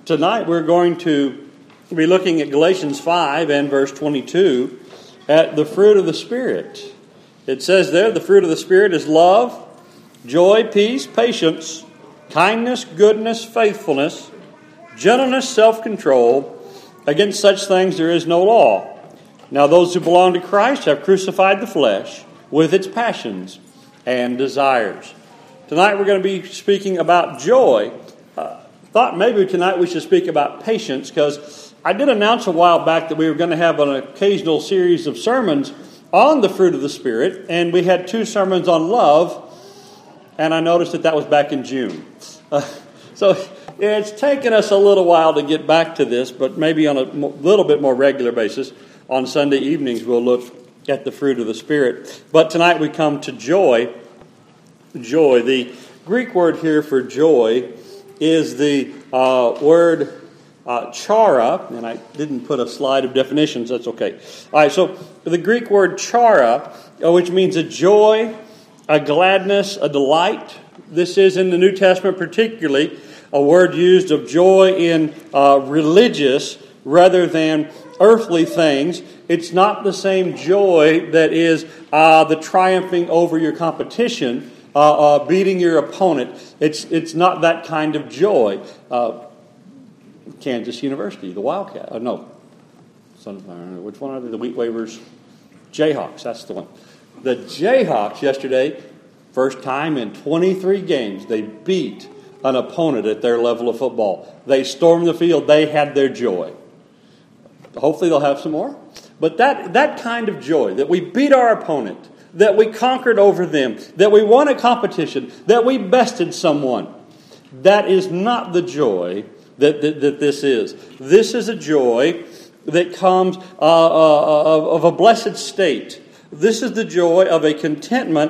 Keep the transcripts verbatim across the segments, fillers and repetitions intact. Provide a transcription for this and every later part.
Tonight we're going to be looking at Galatians five and verse twenty-two at the fruit of the Spirit. It says there, the fruit of the Spirit is love, joy, peace, patience, kindness, goodness, faithfulness, gentleness, self-control. Against such things there is no law. Now those who belong to Christ have crucified the flesh with its passions and desires. Tonight we're going to be speaking about joy. Uh, thought maybe tonight we should speak about patience, because I did announce a while back that we were going to have an occasional series of sermons on the fruit of the Spirit, and we had two sermons on love, and I noticed that that was back in June. Uh, so it's taken us a little while to get back to this, but maybe on a little bit more regular basis. On Sunday evenings we'll look at the fruit of the Spirit. But tonight we come to joy. Joy. The Greek word here for joy is the uh, word uh, chara, and I didn't put a slide of definitions, that's okay. All right, so the Greek word chara, uh, which means a joy, a gladness, a delight. This is in the New Testament particularly a word used of joy in uh, religious rather than earthly things. It's not the same joy that is uh, the triumphing over your competition, Uh, uh, beating your opponent. It's it's not that kind of joy. Uh, Kansas University, the Wildcat. Uh, no, Sun, uh, which one are they? The Wheat Wavers, Jayhawks. That's the one. The Jayhawks yesterday, first time in twenty-three games, they beat an opponent at their level of football. They stormed the field. They had their joy. Hopefully, they'll have some more. But that that kind of joy that we beat our opponent, that we conquered over them, that we won a competition, that we bested someone. That is not the joy that, that, that this is. This is a joy that comes uh, uh, of a blessed state. This is the joy of a contentment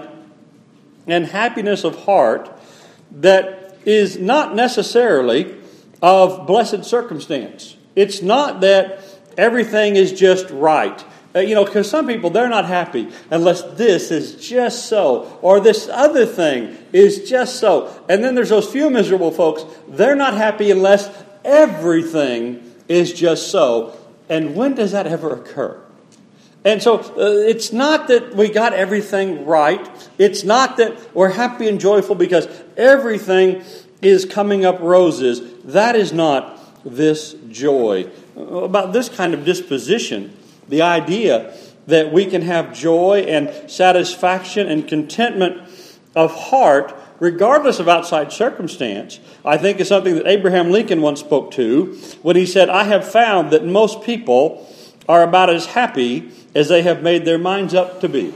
and happiness of heart that is not necessarily of blessed circumstance. It's not that everything is just right. Uh, you know, because some people, they're not happy unless this is just so, or this other thing is just so. And then there's those few miserable folks, they're not happy unless everything is just so. And when does that ever occur? And so uh, it's not that we got everything right. It's not that we're happy and joyful because everything is coming up roses. That is not this joy. About this kind of disposition, the idea that we can have joy and satisfaction and contentment of heart regardless of outside circumstance, I think is something that Abraham Lincoln once spoke to when he said, "I have found that most people are about as happy as they have made their minds up to be."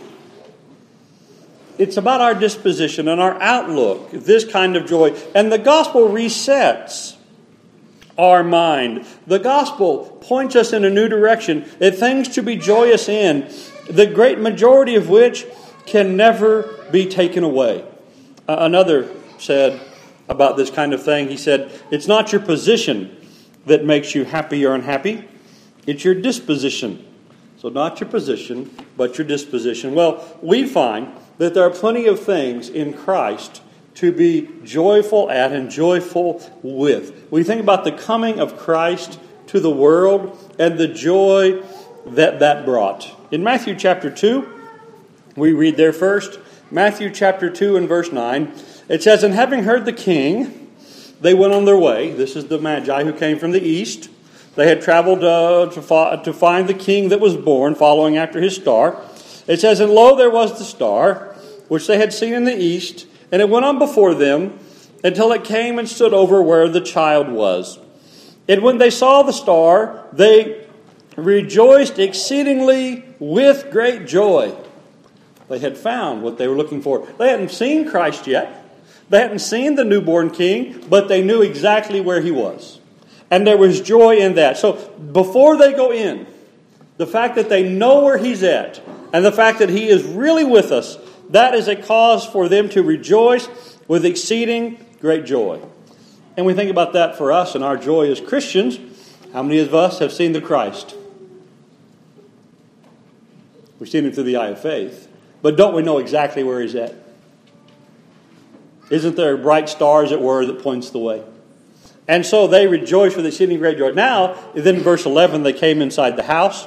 It's about our disposition and our outlook, this kind of joy. And the gospel resets our mind. The gospel points us in a new direction, at things to be joyous in, the great majority of which can never be taken away. Uh, another said about this kind of thing, he said, "It's not your position that makes you happy or unhappy, it's your disposition." So not your position, but your disposition. Well, we find that there are plenty of things in Christ to be joyful at and joyful with. We think about the coming of Christ to the world and the joy that that brought. In Matthew chapter two, we read there first, Matthew chapter two and verse nine, it says, "And having heard the king, they went on their way." This is the Magi who came from the east. They had traveled uh, to, fo- to find the king that was born, following after his star. It says, "And lo, there was the star, which they had seen in the east, and it went on before them until it came and stood over where the child was. And when they saw the star, they rejoiced exceedingly with great joy." They had found what they were looking for. They hadn't seen Christ yet. They hadn't seen the newborn king, but they knew exactly where he was. And there was joy in that. So before they go in, the fact that they know where he's at, and the fact that he is really with us, that is a cause for them to rejoice with exceeding great joy. And we think about that for us and our joy as Christians. How many of us have seen the Christ? We've seen him through the eye of faith. But don't we know exactly where he's at? Isn't there bright star, as it were, that points the way? And so they rejoiced with exceeding great joy. Now, then in verse eleven, they came inside the house,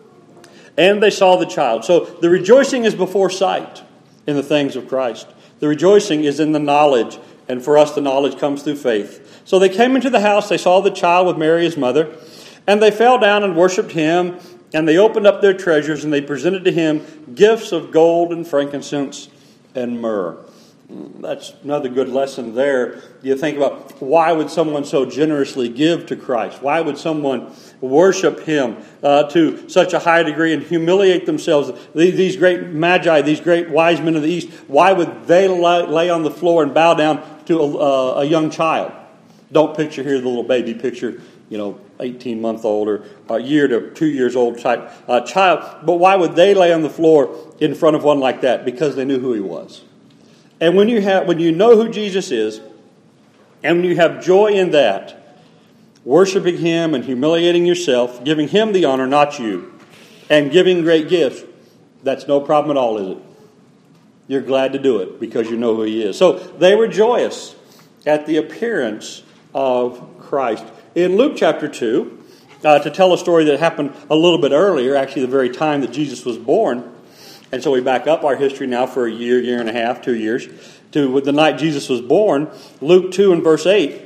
and they saw the child. So the rejoicing is before sight in the things of Christ. The rejoicing is in the knowledge, and for us the knowledge comes through faith. So they came into the house, they saw the child with Mary his mother, and they fell down and worshipped him, and they opened up their treasures, and they presented to him gifts of gold and frankincense and myrrh. That's another good lesson there. You think about, why would someone so generously give to Christ? Why would someone worship him uh, to such a high degree and humiliate themselves? These great magi, these great wise men of the East, why would they lay, lay on the floor and bow down to a, uh, a young child? Don't picture here the little baby. Picture, you know, eighteen-month-old or a year to two years old type uh, child. But why would they lay on the floor in front of one like that? Because they knew who he was. And when you have, when you know who Jesus is, and when you have joy in that, worshiping him and humiliating yourself, giving him the honor, not you, and giving great gifts, that's no problem at all, is it? You're glad to do it because you know who he is. So they were joyous at the appearance of Christ. In Luke chapter two, uh, to tell a story that happened a little bit earlier, actually the very time that Jesus was born. And so we back up our history now for a year, year and a half, two years, to the night Jesus was born. Luke two and verse eight,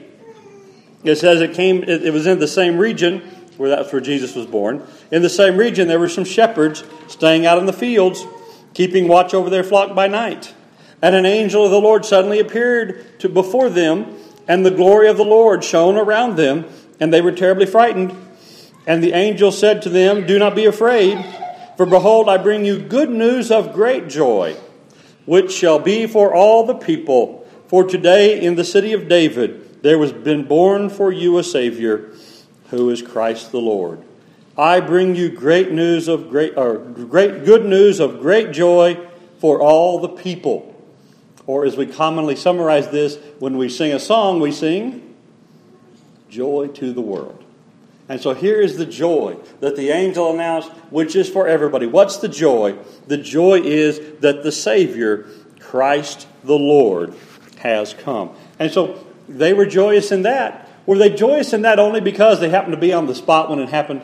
it says it came. It, it was in the same region where that's where Jesus was born. In the same region, there were some shepherds staying out in the fields, keeping watch over their flock by night. And an angel of the Lord suddenly appeared to before them, and the glory of the Lord shone around them, and they were terribly frightened. And the angel said to them, "Do not be afraid. For behold, I bring you good news of great joy, which shall be for all the people. For today in the city of David there was been born for you a Savior, who is Christ the Lord. I bring you great news of great, or great good news of great joy for all the people." Or as we commonly summarize this, when we sing a song, we sing, "Joy to the world." And so here is the joy that the angel announced, which is for everybody. What's the joy? The joy is that the Savior, Christ the Lord, has come. And so they were joyous in that. Were they joyous in that only because they happened to be on the spot when it happened?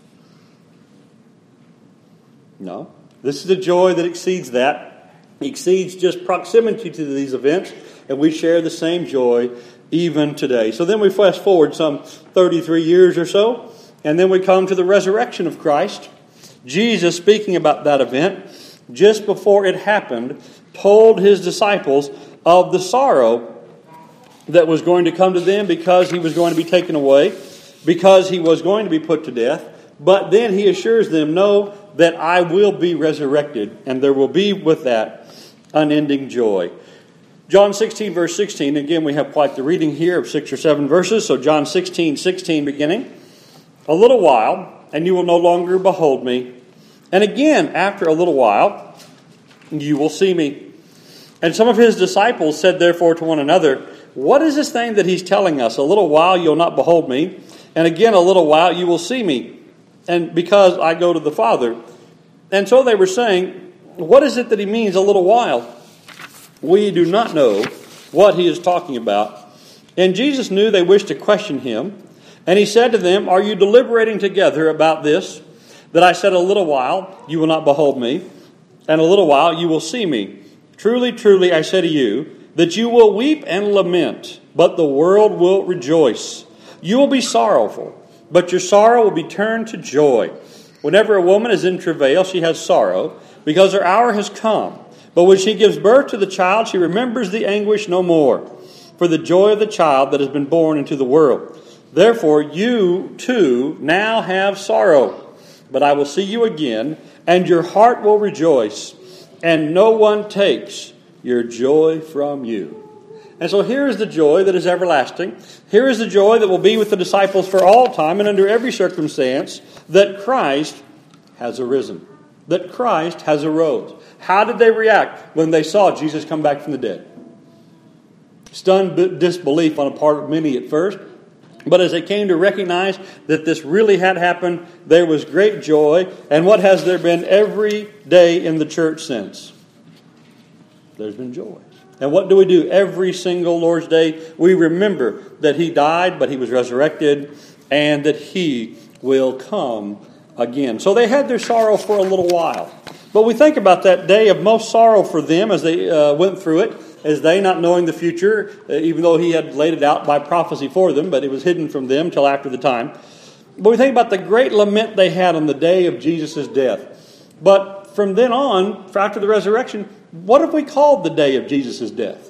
No. This is a joy that exceeds that. It exceeds just proximity to these events. And we share the same joy even today. So then we fast forward some thirty-three years or so, and then we come to the resurrection of Christ. Jesus, speaking about that event, just before it happened, told his disciples of the sorrow that was going to come to them because he was going to be taken away, because he was going to be put to death. But then he assures them, "Know that I will be resurrected," and there will be with that unending joy. John sixteen, verse sixteen. Again, we have quite the reading here of six or seven verses. So John sixteen, sixteen beginning. "A little while, and you will no longer behold me. And again, after a little while, you will see me." And some of his disciples said therefore to one another, "What is this thing that he's telling us? A little while you'll not behold me, and again a little while you will see me, and because I go to the Father." And so they were saying, "What is it that he means, a little while?" We do not know what he is talking about. And Jesus knew they wished to question him. And he said to them, "Are you deliberating together about this, that I said a little while you will not behold me, and a little while you will see me? Truly, truly, I say to you, that you will weep and lament, but the world will rejoice. You will be sorrowful, but your sorrow will be turned to joy. Whenever a woman is in travail, she has sorrow, because her hour has come. But when she gives birth to the child, she remembers the anguish no more, for the joy of the child that has been born into the world. Therefore, you too now have sorrow, but I will see you again, and your heart will rejoice, and no one takes your joy from you." And so here is the joy that is everlasting. Here is the joy that will be with the disciples for all time and under every circumstance, that Christ has arisen, that Christ has arose. How did they react when they saw Jesus come back from the dead? Stunned disbelief on the part of many at first. But as they came to recognize that this really had happened, there was great joy. And what has there been every day in the church since? There's been joy. And what do we do every single Lord's Day? We remember that He died, but He was resurrected, and that He will come again. So they had their sorrow for a little while. But we think about that day of most sorrow for them as they uh, went through it, as they not knowing the future, uh, even though He had laid it out by prophecy for them, but it was hidden from them till after the time. But we think about the great lament they had on the day of Jesus' death. But from then on, after the resurrection, what have we called the day of Jesus' death?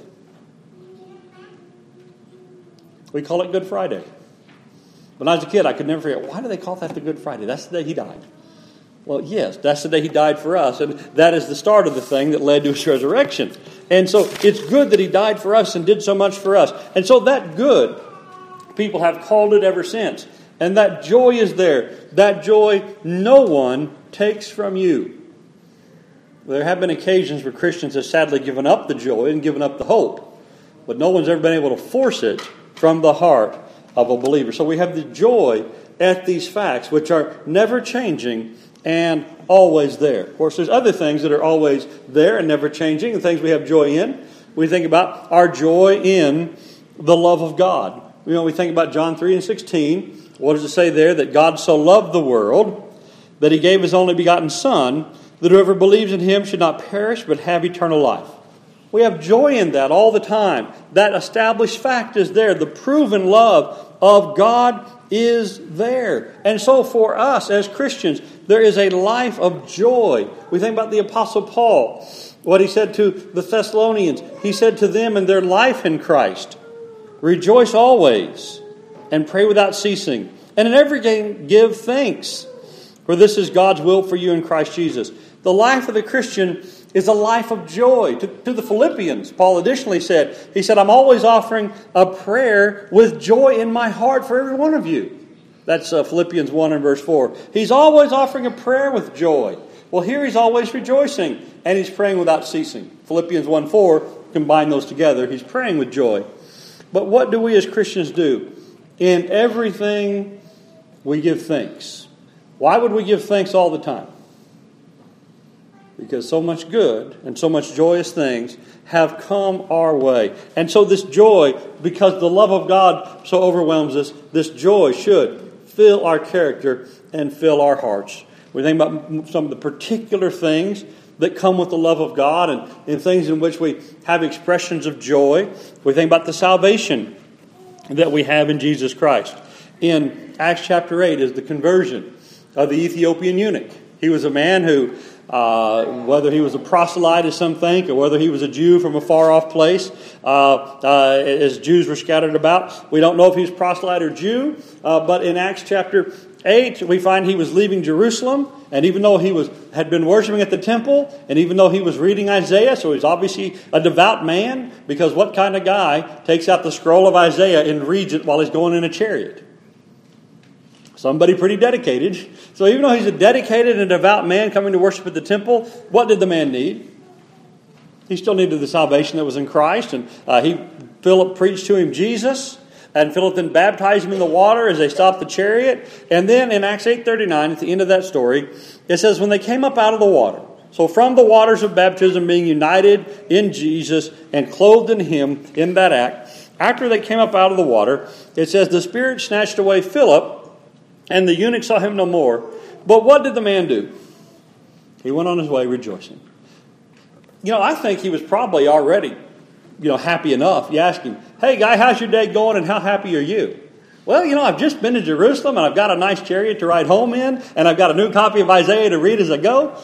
We call it Good Friday. When I was a kid, I could never forget, why do they call that the Good Friday? That's the day He died. Well, yes, that's the day He died for us, and that is the start of the thing that led to His resurrection. And so it's good that He died for us and did so much for us. And so that good, people have called it ever since. And that joy is there. That joy no one takes from you. There have been occasions where Christians have sadly given up the joy and given up the hope. But no one's ever been able to force it from the heart of a believer. So we have the joy at these facts, which are never changing and always there. Of course, there's other things that are always there and never changing, and things we have joy in. We think about our joy in the love of God. You know, we think about John three and sixteen. What does it say there? That God so loved the world that He gave His only begotten Son, that whoever believes in Him should not perish but have eternal life. We have joy in that all the time. That established fact is there. The proven love of God is there. And so for us as Christians, there is a life of joy. We think about the Apostle Paul, what he said to the Thessalonians. He said to them in their life in Christ, rejoice always and pray without ceasing. And in everything give thanks, for this is God's will for you in Christ Jesus. The life of the Christian is a life of joy. To, to the Philippians, Paul additionally said, he said, I'm always offering a prayer with joy in my heart for every one of you. That's uh, Philippians one and verse four. He's always offering a prayer with joy. Well, here he's always rejoicing, and he's praying without ceasing. Philippians one four, combine those together. He's praying with joy. But what do we as Christians do? In everything, we give thanks. Why would we give thanks all the time? Because so much good and so much joyous things have come our way. And so this joy, because the love of God so overwhelms us, this joy should fill our character and fill our hearts. We think about some of the particular things that come with the love of God and, and things in which we have expressions of joy. We think about the salvation that we have in Jesus Christ. In Acts chapter eight is the conversion of the Ethiopian eunuch. He was a man who, uh, whether he was a proselyte as some think, or whether he was a Jew from a far-off place, uh, uh, as Jews were scattered about, we don't know if he was proselyte or Jew, uh, but in Acts chapter eight, we find he was leaving Jerusalem, and even though he was had been worshiping at the temple, and even though he was reading Isaiah, so he's obviously a devout man, because what kind of guy takes out the scroll of Isaiah and reads it while he's going in a chariot? Somebody pretty dedicated. So even though he's a dedicated and devout man coming to worship at the temple, what did the man need? He still needed the salvation that was in Christ, and uh, he Philip preached to him Jesus, and Philip then baptized him in the water as they stopped the chariot. And then in Acts eight thirty-nine, at the end of that story, it says, when they came up out of the water, so from the waters of baptism, being united in Jesus and clothed in Him in that act, after they came up out of the water, it says, the Spirit snatched away Philip, and the eunuch saw him no more. But what did the man do? He went on his way rejoicing. You know, I think he was probably already, you know, happy enough. You ask him, hey, guy, how's your day going and how happy are you? Well, you know, I've just been to Jerusalem and I've got a nice chariot to ride home in and I've got a new copy of Isaiah to read as I go.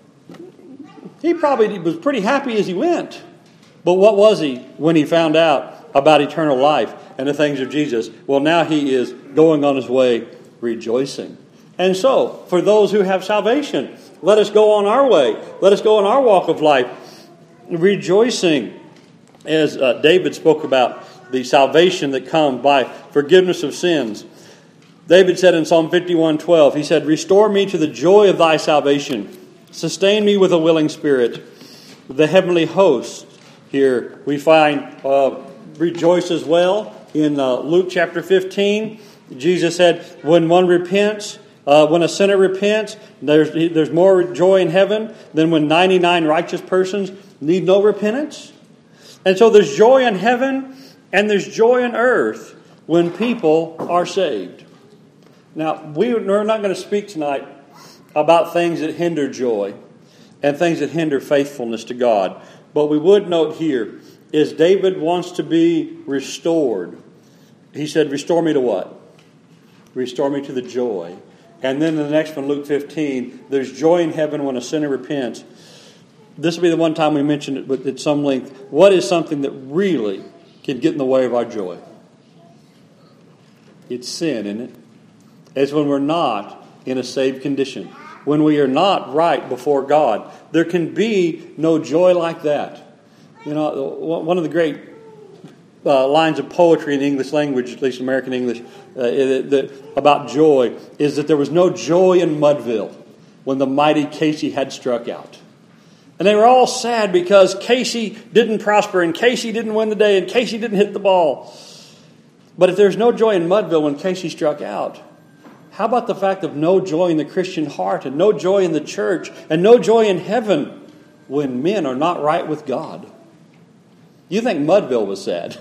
He probably was pretty happy as he went. But what was he when he found out about eternal life and the things of Jesus? Well, now he is going on his way rejoicing. And so, for those who have salvation, let us go on our way. Let us go on our walk of life, rejoicing, as uh, David spoke about the salvation that comes by forgiveness of sins. David said in Psalm fifty-one twelve, he said, restore me to the joy of thy salvation. Sustain me with a willing spirit. The heavenly host here we find uh, rejoice as well. In uh, Luke chapter fifteen, Jesus said, when one repents, uh, when a sinner repents, there's there's more joy in heaven than when ninety-nine righteous persons need no repentance. And so there's joy in heaven and there's joy on earth when people are saved. Now, we're not going to speak tonight about things that hinder joy and things that hinder faithfulness to God. But we would note here is David wants to be restored. He said, restore me to what? Restore me to the joy. And then the next one, Luke fifteen, there's joy in heaven when a sinner repents. This will be the one time we mention it at some length. What is something that really can get in the way of our joy? It's sin, isn't it? It's when we're not in a saved condition. When we are not right before God. There can be no joy like that. You know, one of the great uh, lines of poetry in the English language, at least American English, uh, that, about joy is that there was no joy in Mudville when the mighty Casey had struck out. And they were all sad because Casey didn't prosper and Casey didn't win the day and Casey didn't hit the ball. But if there's no joy in Mudville when Casey struck out, how about the fact of no joy in the Christian heart and no joy in the church and no joy in heaven when men are not right with God? You think Mudville was sad.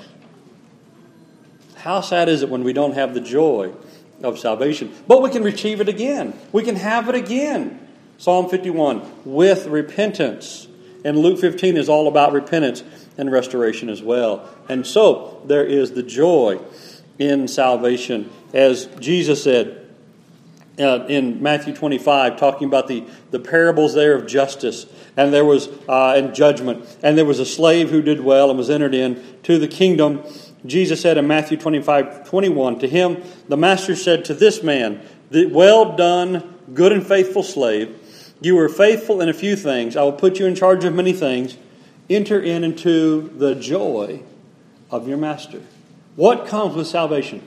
How sad is it when we don't have the joy of salvation? But we can retrieve it again. We can have it again. Psalm fifty-one, with repentance. And Luke fifteen is all about repentance and restoration as well. And so there is the joy in salvation. As Jesus said, Uh, in Matthew twenty-five, talking about the, the parables there of justice, and there was uh, and judgment, and there was a slave who did well and was entered in to the kingdom. Jesus said in Matthew twenty-five, twenty-one, to him the master said to this man, well done, good and faithful slave. You were faithful in a few things. I will put you in charge of many things. Enter in into the joy of your master. What comes with salvation?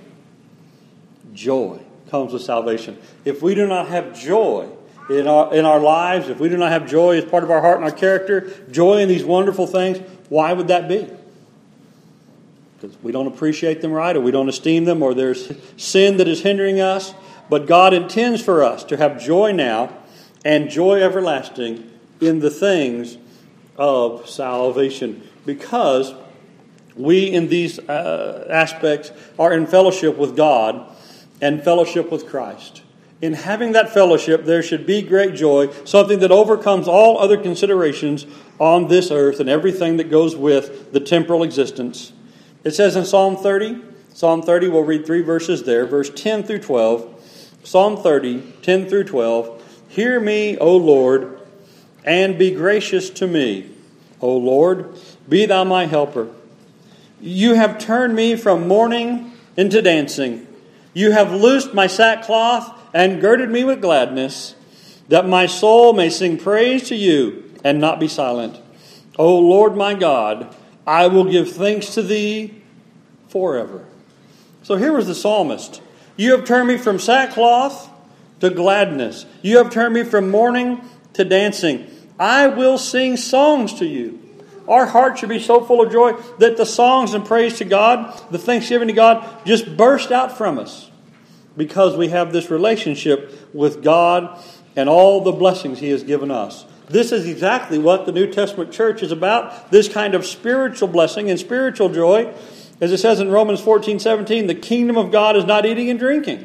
Joy comes with salvation. If we do not have joy in our in our lives, if we do not have joy as part of our heart and our character, joy in these wonderful things, why would that be? Because we don't appreciate them right, or we don't esteem them, or there's sin that is hindering us. But God intends for us to have joy now and joy everlasting in the things of salvation, because we in these uh, aspects are in fellowship with God and fellowship with Christ. In having that fellowship, there should be great joy, something that overcomes all other considerations on this earth and everything that goes with the temporal existence. It says in Psalm thirty, Psalm thirty, we'll read three verses there, verse ten through twelve. Psalm thirty, ten through twelve. Hear me, O Lord, and be gracious to me. O Lord, be thou my helper. You have turned me from mourning into dancing. You have loosed my sackcloth and girded me with gladness, that my soul may sing praise to you and not be silent. O Lord my God, I will give thanks to thee forever. So here was the psalmist. You have turned me from sackcloth to gladness. You have turned me from mourning to dancing. I will sing songs to you. Our heart should be so full of joy that the songs and praise to God, the thanksgiving to God, just burst out from us, because we have this relationship with God and all the blessings He has given us. This is exactly what the New Testament church is about, this kind of spiritual blessing and spiritual joy. As it says in Romans fourteen seventeen, the kingdom of God is not eating and drinking.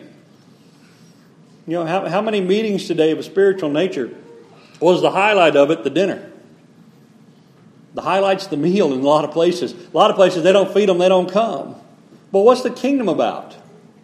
You know, how, how many meetings today of a spiritual nature was the highlight of it the dinner? The highlight's the meal in a lot of places. A lot of places, they don't feed them, they don't come. But what's the kingdom about?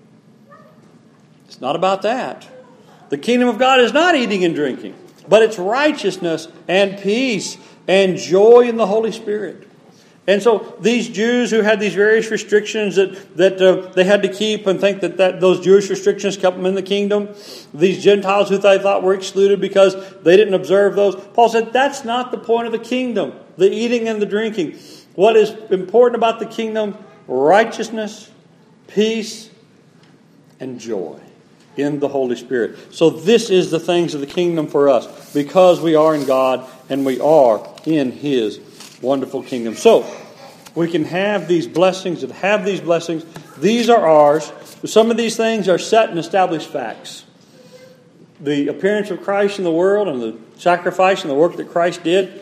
It's not about that. The kingdom of God is not eating and drinking, but it's righteousness and peace and joy in the Holy Spirit. And so these Jews who had these various restrictions that, that uh, they had to keep and think that, that those Jewish restrictions kept them in the kingdom, these Gentiles who they thought were excluded because they didn't observe those, Paul said that's not the point of the kingdom, the eating and the drinking. What is important about the kingdom? Righteousness, peace, and joy in the Holy Spirit. So this is the things of the kingdom for us, because we are in God and we are in His wonderful kingdom. So we can have these blessings and have these blessings. These are ours. Some of these things are set and established facts. The appearance of Christ in the world and the sacrifice and the work that Christ did,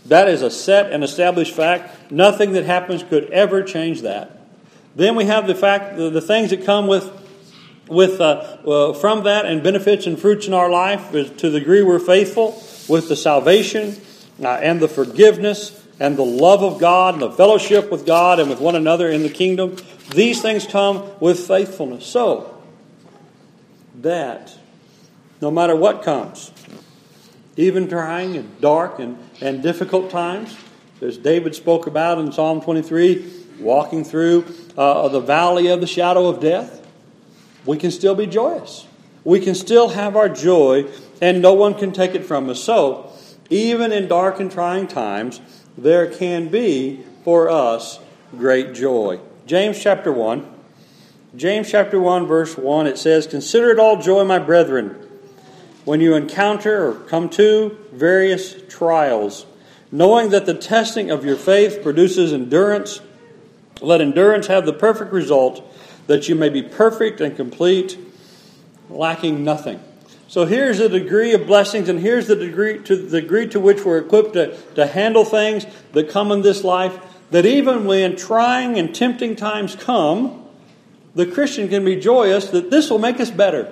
That is a set and established fact. Nothing that happens could ever change that. Then we have the fact, the, the things that come with, with uh, uh, from that and benefits and fruits in our life to the degree we're faithful with the salvation uh, and the forgiveness and the love of God and the fellowship with God and with one another in the kingdom. These things come with faithfulness. So that no matter what comes, even trying and dark and, and difficult times, as David spoke about in Psalm twenty-three, walking through uh, the valley of the shadow of death, we can still be joyous. We can still have our joy, and no one can take it from us. So, even in dark and trying times, there can be for us great joy. James chapter one. James chapter one, verse one, it says, "Consider it all joy, my brethren, when you encounter or come to various trials, knowing that the testing of your faith produces endurance. Let endurance have the perfect result, that you may be perfect and complete, lacking nothing." So here's the degree of blessings, and here's the degree to the degree to which we're equipped to, to handle things that come in this life, that even when trying and tempting times come, the Christian can be joyous that this will make us better.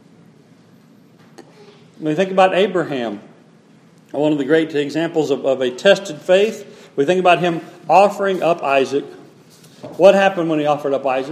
When we think about Abraham, one of the great examples of, of a tested faith, we think about him offering up Isaac. What happened when he offered up Isaac?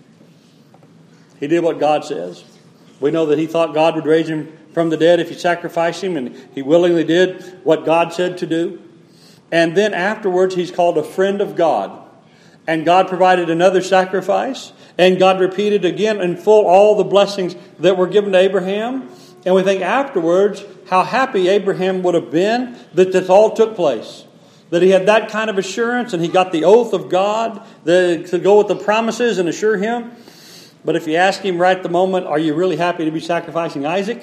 He did what God says. We know that he thought God would raise him from the dead if he sacrificed him, and he willingly did what God said to do. And then afterwards, he's called a friend of God. And God provided another sacrifice, and God repeated again in full all the blessings that were given to Abraham. And we think afterwards how happy Abraham would have been that this all took place. That he had that kind of assurance, and he got the oath of God to go with the promises and assure him. But if you ask him right at the moment, are you really happy to be sacrificing Isaac?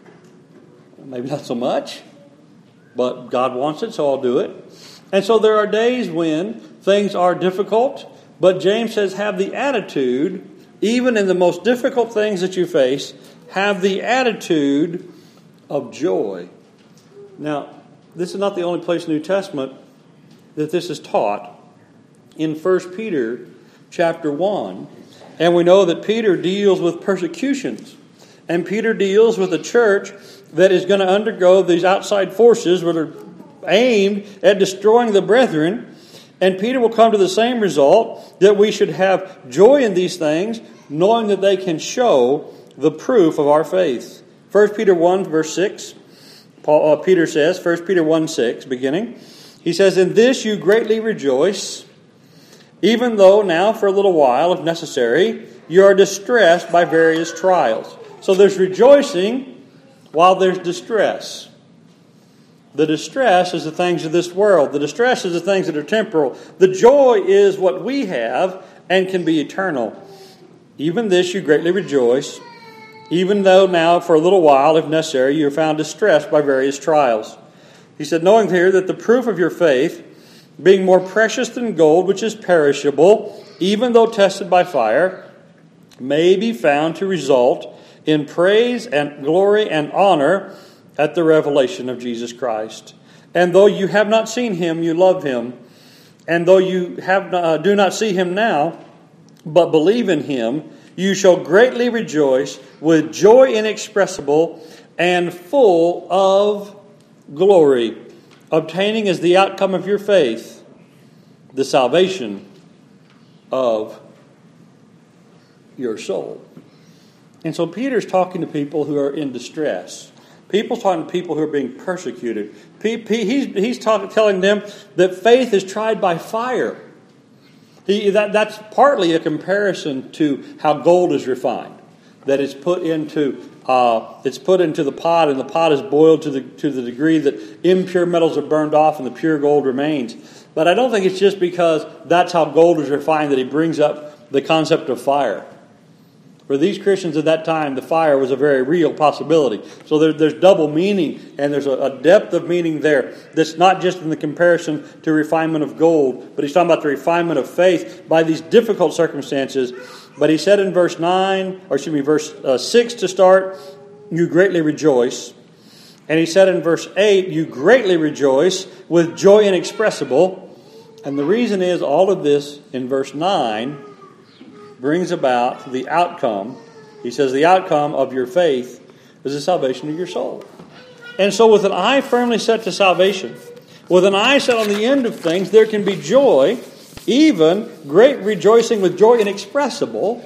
Maybe not so much. But God wants it, so I'll do it. And so there are days when things are difficult. But James says, have the attitude, even in the most difficult things that you face, have the attitude of joy. Now, this is not the only place in the New Testament that this is taught. In First Peter chapter one, and we know that Peter deals with persecutions. And Peter deals with a church that is going to undergo these outside forces that are aimed at destroying the brethren. And Peter will come to the same result, that we should have joy in these things, knowing that they can show the proof of our faith. First Peter one, verse six, Paul, uh, Peter says, First Peter one, six, beginning, he says, "In this you greatly rejoice, even though now for a little while, if necessary, you are distressed by various trials." So there's rejoicing while there's distress. The distress is the things of this world. The distress is the things that are temporal. The joy is what we have and can be eternal. "Even this you greatly rejoice, even though now for a little while, if necessary, you are found distressed by various trials." He said, "Knowing here that the proof of your faith, being more precious than gold, which is perishable, even though tested by fire, may be found to result in praise and glory and honor at the revelation of Jesus Christ. And though you have not seen him, you love him. And though you have uh, do not see him now, but believe in him, you shall greatly rejoice with joy inexpressible and full of glory, obtaining as the outcome of your faith the salvation of your soul." And so Peter's talking to people who are in distress. People's talking to people who are being persecuted. He's, he's talking, telling them that faith is tried by fire. He, that, that's partly a comparison to how gold is refined. That it's put into uh, it's put into the pot, and the pot is boiled to the to the degree that impure metals are burned off and the pure gold remains. But I don't think it's just because that's how gold is refined that he brings up the concept of fire. For these Christians at that time, the fire was a very real possibility. So there, there's double meaning, and there's a, a depth of meaning there that's not just in the comparison to refinement of gold, but he's talking about the refinement of faith by these difficult circumstances. But he said in verse nine, or excuse me, verse uh, six to start, "You greatly rejoice, And he said in verse eight, you greatly rejoice with joy inexpressible. And the reason is all of this in verse nine brings about the outcome. He says the outcome of your faith is the salvation of your soul. And so with an eye firmly set to salvation, with an eye set on the end of things, there can be joy, even great rejoicing with joy inexpressible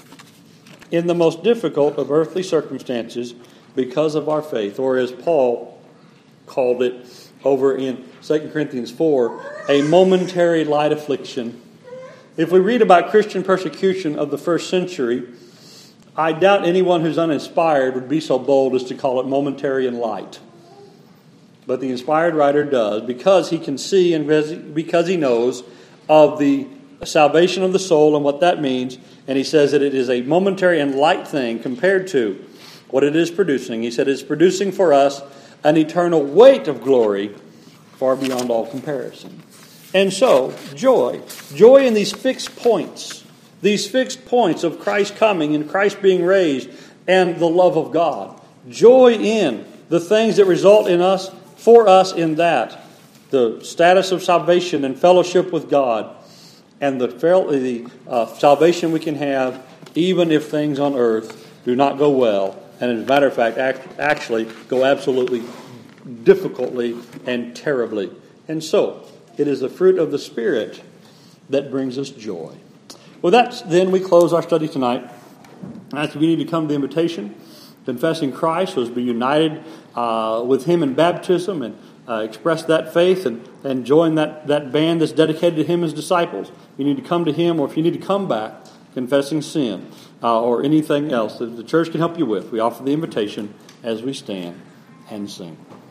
in the most difficult of earthly circumstances because of our faith. Or as Paul called it over in Second Corinthians four, a momentary light affliction. If we read about Christian persecution of the first century, I doubt anyone who's uninspired would be so bold as to call it momentary and light. But the inspired writer does, because he can see and because he knows of the salvation of the soul and what that means. And he says that it is a momentary and light thing compared to what it is producing. He said it's producing for us an eternal weight of glory far beyond all comparison. And so, joy. Joy in these fixed points. These fixed points of Christ coming and Christ being raised and the love of God. Joy in the things that result in us, for us in that. The status of salvation and fellowship with God. And the, the uh, salvation we can have even if things on earth do not go well. And as a matter of fact, act, actually go absolutely difficultly and terribly. And so, it is the fruit of the Spirit that brings us joy. Well, that's then we close our study tonight. As we need to come to the invitation, confessing Christ, was be united uh, with Him in baptism and uh, express that faith and, and join that, that band that's dedicated to Him as disciples. You need to come to Him, or if you need to come back, confessing sin uh, or anything else that the church can help you with. We offer the invitation as we stand and sing.